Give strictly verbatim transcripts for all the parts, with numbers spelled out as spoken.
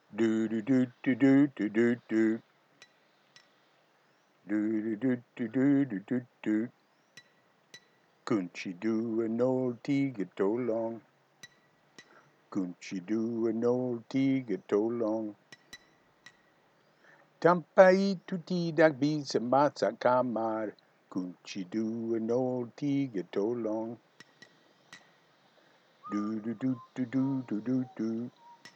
Do do do do do do do do. Do do do do do do do. Couldn't she do an old tea-go long? Couldn't she do an old tea-go long? Tampai tutti da bisa masa kamar. Couldn't she do an old tea-go long? Do do do do do do do do.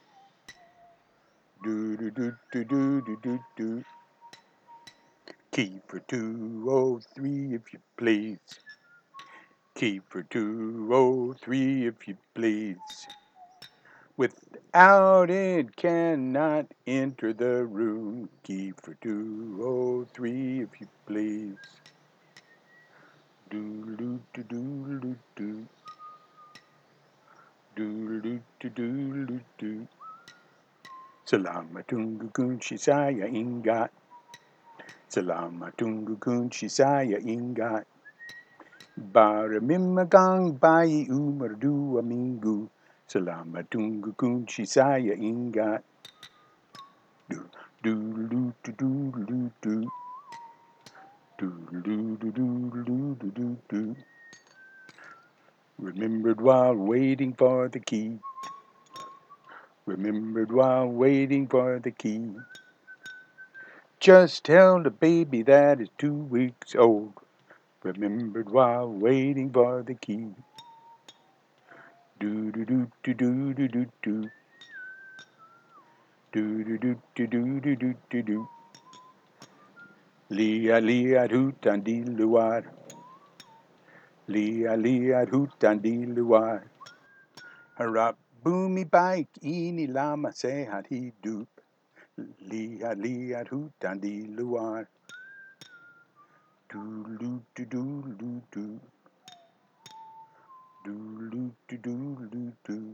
Do do do do do do do do. Key for two oh three if you please. Key for two oh three if you please. Without it cannot enter the room. Key for two oh three if you please. Do do do do do do. Do do do do do do. Salamatunga kunshisaya ingat. Salamatunga kunshisaya ingat. Baramimagang bayi umardu amingu. Salamatunga kunshisaya ingat. Do do do do do do do. Do do do do do do do do. Remembered while waiting for the key. Remembered while waiting for the key. Just held a baby that is two weeks old. Remembered while waiting for the key. Do do do do do do do do. Do do do do do do do do do. Lia lia hootan di luar. Lia lia hootan di luar. Harap boomy bike ini lama sehat hidup. Lihat-lihat hutan di luar. Do-do-do-do-do-do. Do-do-do-do-do.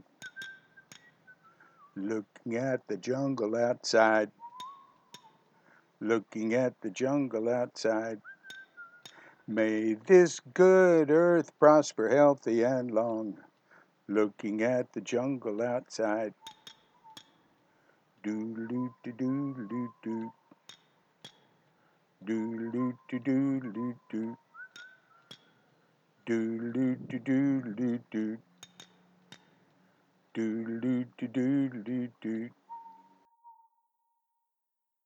Looking at the jungle outside. Looking at the jungle outside. May this good earth prosper healthy and long. Looking at the jungle outside. Do-do-do-do-do-do. Do-do-do-do-do-do. Do-do-do-do-do-do. Do-do-do-do-do-do.